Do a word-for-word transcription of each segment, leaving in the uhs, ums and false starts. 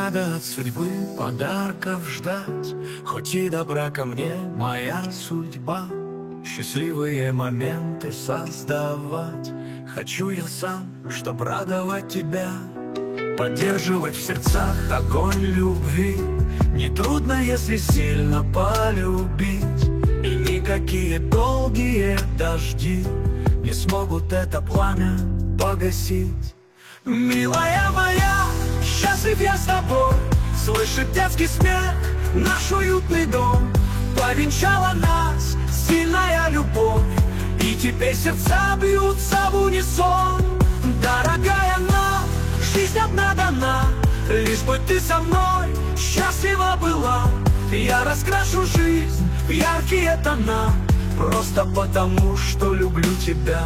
надо от судьбы подарков ждать, хоть и добра ко мне моя судьба. Счастливые моменты создавать хочу я сам, чтоб радовать тебя. Поддерживать в сердцах огонь любви нетрудно, если сильно полюбить. И никакие долгие дожди не смогут это пламя погасить. Милая моя, счастлив я с тобой, слышать детский смех, наш уютный дом. Повенчала нас сильная любовь, и теперь сердца бьются в унисон. Дорогая нам, жизнь одна дана, лишь бы ты со мной счастлива была. Я раскрашу жизнь в яркие тона, просто потому, что люблю тебя.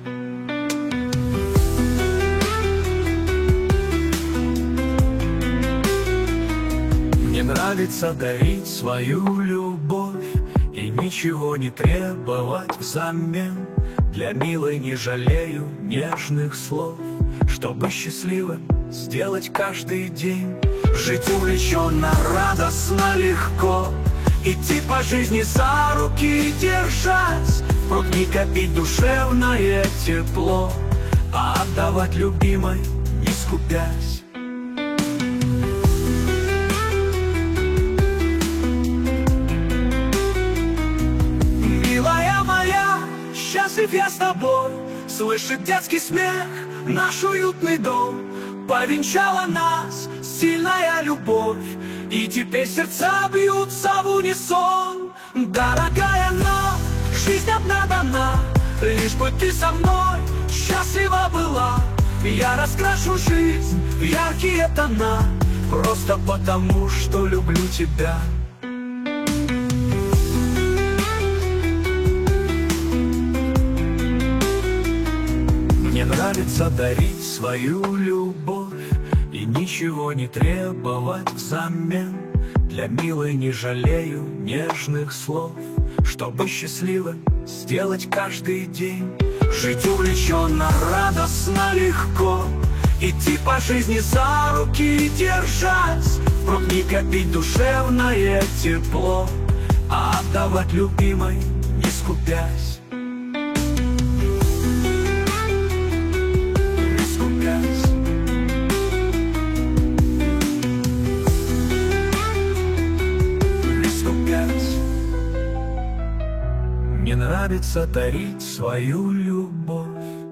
Мне нравится дарить свою любовь и ничего не требовать взамен. Для милой не жалею нежных слов, чтобы счастливым сделать каждый день. Жить увлеченно, радостно, легко, идти по жизни за руки держась, впрок не копить душевное тепло, а отдавать любимой, не скупясь. Милая моя, счастлив я с тобой, слышать детский смех, наш уютный дом. Повенчала нас сильная любовь, и теперь сердца бьются в унисон. Дорогая нам, жизнь одна дана, лишь бы ты со мной счастлива была. Я раскрашу жизнь в яркие тона, просто потому, что люблю тебя. Мне нравится дарить свою любовь и ничего не требовать взамен. Для милой не жалею нежных слов, чтобы счастливым сделать каждый день. Жить увлеченно, радостно, легко, идти по жизни за руки держась, впрок не копить душевное тепло, а отдавать любимой, не скупясь. Мне нравится дарить свою любовь.